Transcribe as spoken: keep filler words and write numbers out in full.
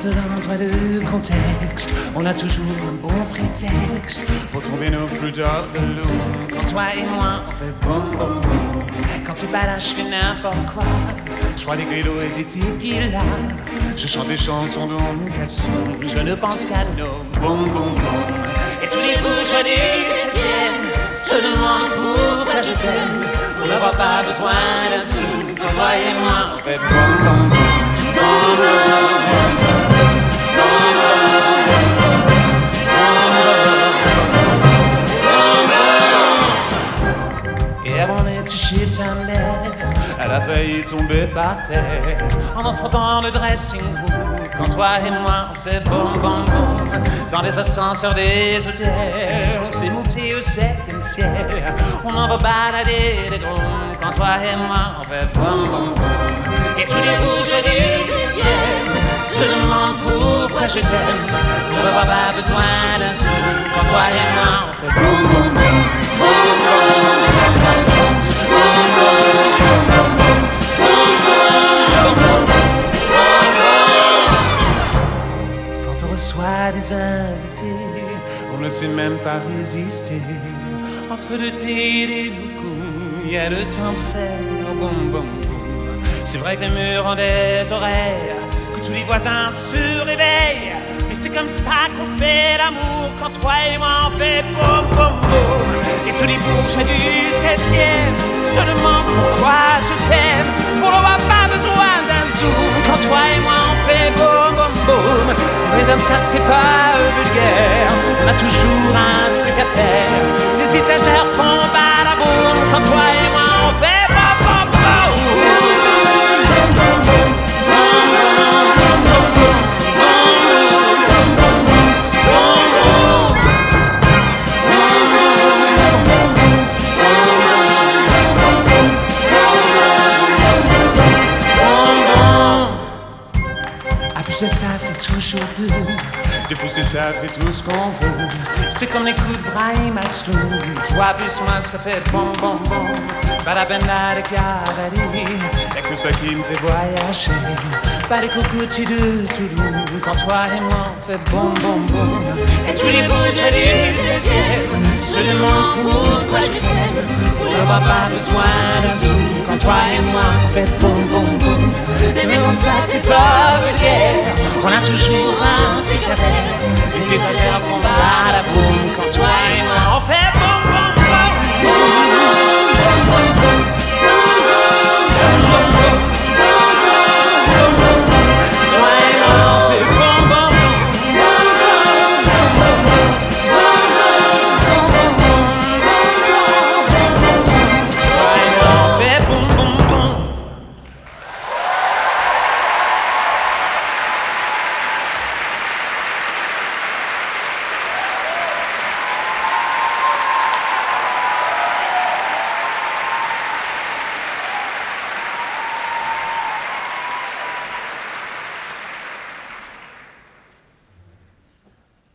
de l'endroit de contexte, on a toujours un bon prétexte pour tomber nos flûtes of the loom. Quand toi et moi on fait boum boum boum, quand tu pas là je fais n'importe quoi. Je bois des grillos et des tequila, je chante des chansons dans mon caleçon. Je ne pense qu'à nos boum boum boum. Et tous les bourgeois du septième se demandent pourquoi je t'aime. On n'aura pas besoin d'un sou, quand toi et moi on fait boum boum boum. Hier on était chez ta mère, elle a failli tomber par terre en entrant dans le dressing room. Quand toi et moi on s'est boum boum boum dans les ascenseurs des hôtels, on s'est monté au septième ciel, on en va balader des grooms. Quand toi et moi on fait boum boum boum, et tous les bourgeois du septième se demandent pourquoi je t'aime. On n'aura pas besoin d'un sou, quand toi et moi on fait boum boum boum, boum boum soit des invités, on ne sait même pas résister. Entre deux thés et des loucous, il y a le temps de faire boum boum boum. C'est vrai que les murs ont des horaires, que tous les voisins se réveillent, mais c'est comme ça qu'on fait l'amour quand toi et moi on fait boum boum boum. Et tous les bourgeois du septième se demandent pourquoi je t'aime. On n'aura pas besoin d'un zoom quand toi et moi on fait boum boum boum. Mais comme ça c'est pas vulgaire, on a toujours un truc à faire. Les étagères font badaboum quand toi et moi on fait boum boum boum. Pousser ça fait toujours deux, de pousser ça fait tout ce qu'on veut. C'est comme les coups de Brahim Asloum, toi plus moi ça fait bon bon bon. Pas la peine d'aller cavaler, y'a que ça qui me fait voyager. Pas les cocotiers de Toulouse, quand toi et moi on fait bon bon bon. Et tous les bourgeois du seizième se demandent pourquoi je t'aime. On n'aura pas besoin d'un sou, quand toi et moi on fait bon bon bon. C'est mais comme ça c'est pas vulgaire, on a toujours un truc à faire. Les étagères font badaboum quand toi et moi on fait bon.